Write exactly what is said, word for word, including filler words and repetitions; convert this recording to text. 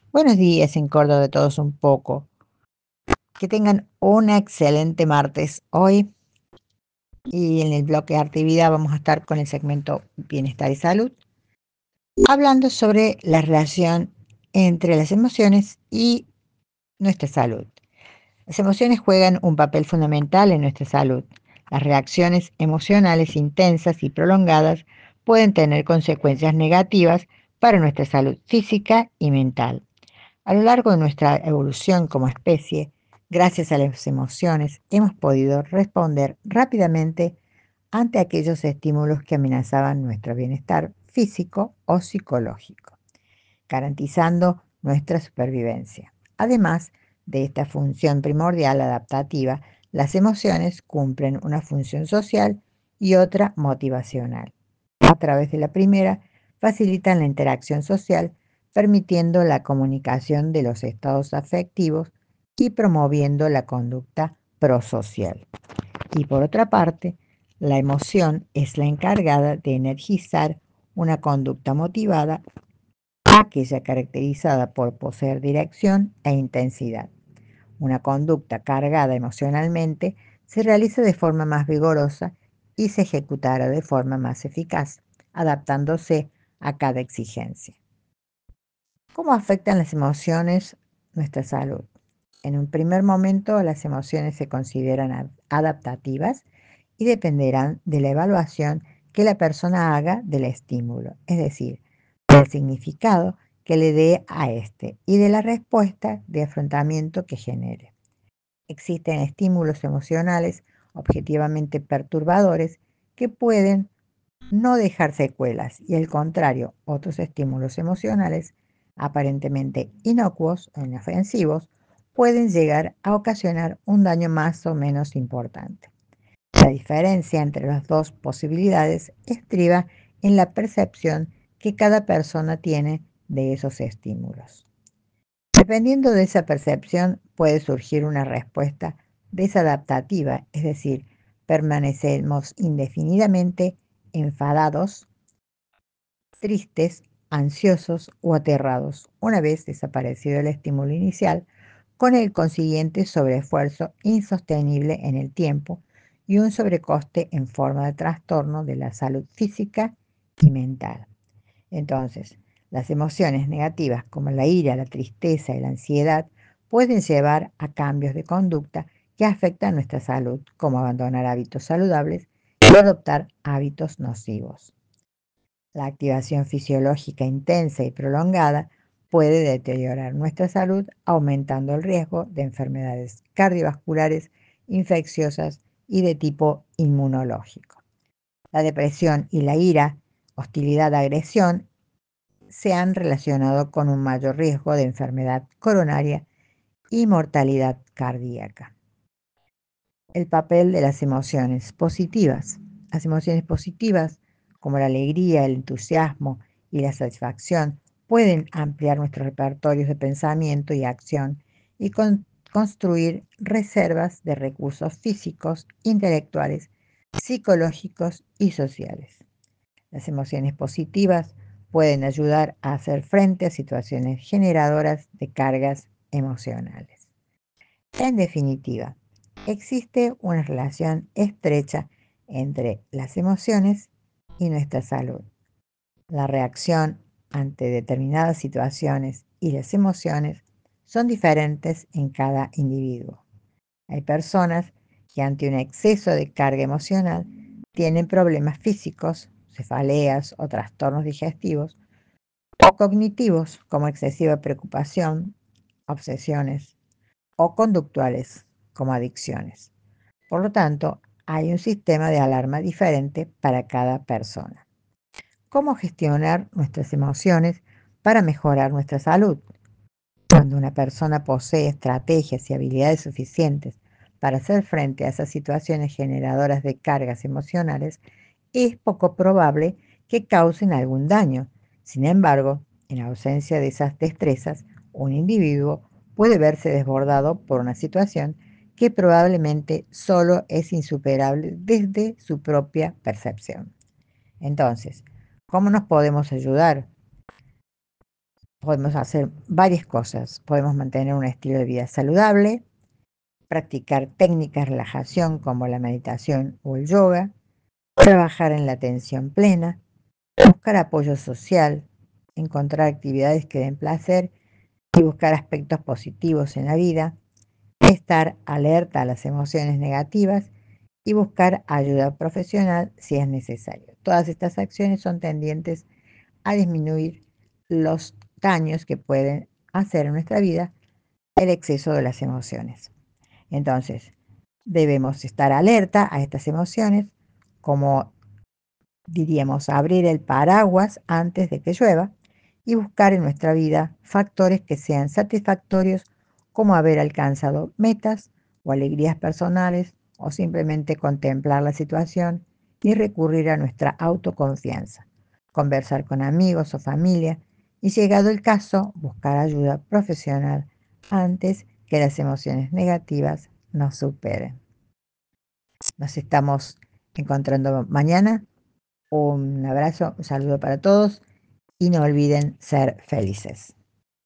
Buenos días en Córdoba de todos un poco. Que tengan un excelente martes hoy y en el bloque Arte y Vida vamos a estar con el segmento Bienestar y Salud, hablando sobre la relación entre las emociones y nuestra salud. Las emociones juegan un papel fundamental en nuestra salud. Las reacciones emocionales intensas y prolongadas pueden tener consecuencias negativas para nuestra salud física y mental. A lo largo de nuestra evolución como especie, gracias a las emociones, hemos podido responder rápidamente ante aquellos estímulos que amenazaban nuestro bienestar físico o psicológico, garantizando nuestra supervivencia. Además de esta función primordial adaptativa, las emociones cumplen una función social y otra motivacional. A través de la primera, facilitan la interacción social, permitiendo la comunicación de los estados afectivos y promoviendo la conducta prosocial. Y por otra parte, la emoción es la encargada de energizar una conducta motivada, aquella caracterizada por poseer dirección e intensidad. Una conducta cargada emocionalmente se realiza de forma más vigorosa y se ejecutará de forma más eficaz, adaptándose a cada exigencia. ¿Cómo afectan las emociones nuestra salud? En un primer momento, las emociones se consideran adaptativas y dependerán de la evaluación que la persona haga del estímulo, es decir, del significado que le dé a este y de la respuesta de afrontamiento que genere. Existen estímulos emocionales objetivamente perturbadores que pueden no dejar secuelas y al contrario, otros estímulos emocionales aparentemente inocuos o inofensivos pueden llegar a ocasionar un daño más o menos importante. La diferencia entre las dos posibilidades estriba en la percepción que cada persona tiene de esos estímulos. Dependiendo de esa percepción puede surgir una respuesta desadaptativa, es decir, permanecemos indefinidamente enfadados, tristes, ansiosos o aterrados, una vez desaparecido el estímulo inicial, con el consiguiente sobreesfuerzo insostenible en el tiempo y un sobrecoste en forma de trastorno de la salud física y mental. Entonces, las emociones negativas como la ira, la tristeza y la ansiedad pueden llevar a cambios de conducta que afectan nuestra salud, como abandonar hábitos saludables y adoptar hábitos nocivos. La activación fisiológica intensa y prolongada puede deteriorar nuestra salud, aumentando el riesgo de enfermedades cardiovasculares, infecciosas y de tipo inmunológico. La depresión y la ira, hostilidad, agresión, se han relacionado con un mayor riesgo de enfermedad coronaria y mortalidad cardíaca. El papel de las emociones positivas. Las emociones positivas, como la alegría, el entusiasmo y la satisfacción, pueden ampliar nuestros repertorios de pensamiento y acción y con construir reservas de recursos físicos, intelectuales, psicológicos y sociales. Las emociones positivas pueden ayudar a hacer frente a situaciones generadoras de cargas emocionales. En definitiva, existe una relación estrecha entre las emociones y nuestra salud. La reacción ante determinadas situaciones y las emociones son diferentes en cada individuo. Hay personas que ante un exceso de carga emocional tienen problemas físicos, cefaleas o trastornos digestivos o cognitivos como excesiva preocupación, obsesiones o conductuales como adicciones. Por lo tanto, hay un sistema de alarma diferente para cada persona. ¿Cómo gestionar nuestras emociones para mejorar nuestra salud? Cuando una persona posee estrategias y habilidades suficientes para hacer frente a esas situaciones generadoras de cargas emocionales, es poco probable que causen algún daño. Sin embargo, en ausencia de esas destrezas, un individuo puede verse desbordado por una situación que probablemente solo es insuperable desde su propia percepción. Entonces, ¿cómo nos podemos ayudar? podemos hacer varias cosas. Podemos mantener un estilo de vida saludable, practicar técnicas de relajación como la meditación o el yoga, trabajar en la atención plena, buscar apoyo social, encontrar actividades que den placer y buscar aspectos positivos en la vida, estar alerta a las emociones negativas y buscar ayuda profesional si es necesario. Todas estas acciones son tendientes a disminuir los daños que pueden hacer en nuestra vida el exceso de las emociones. Entonces, debemos estar alerta a estas emociones, como diríamos, abrir el paraguas antes de que llueva y buscar en nuestra vida factores que sean satisfactorios, como haber alcanzado metas o alegrías personales, o simplemente contemplar la situación y recurrir a nuestra autoconfianza, conversar con amigos o familia y, llegado el caso, buscar ayuda profesional antes que las emociones negativas nos superen. Nos estamos encontrando mañana. Un abrazo, un saludo para todos y no olviden ser felices.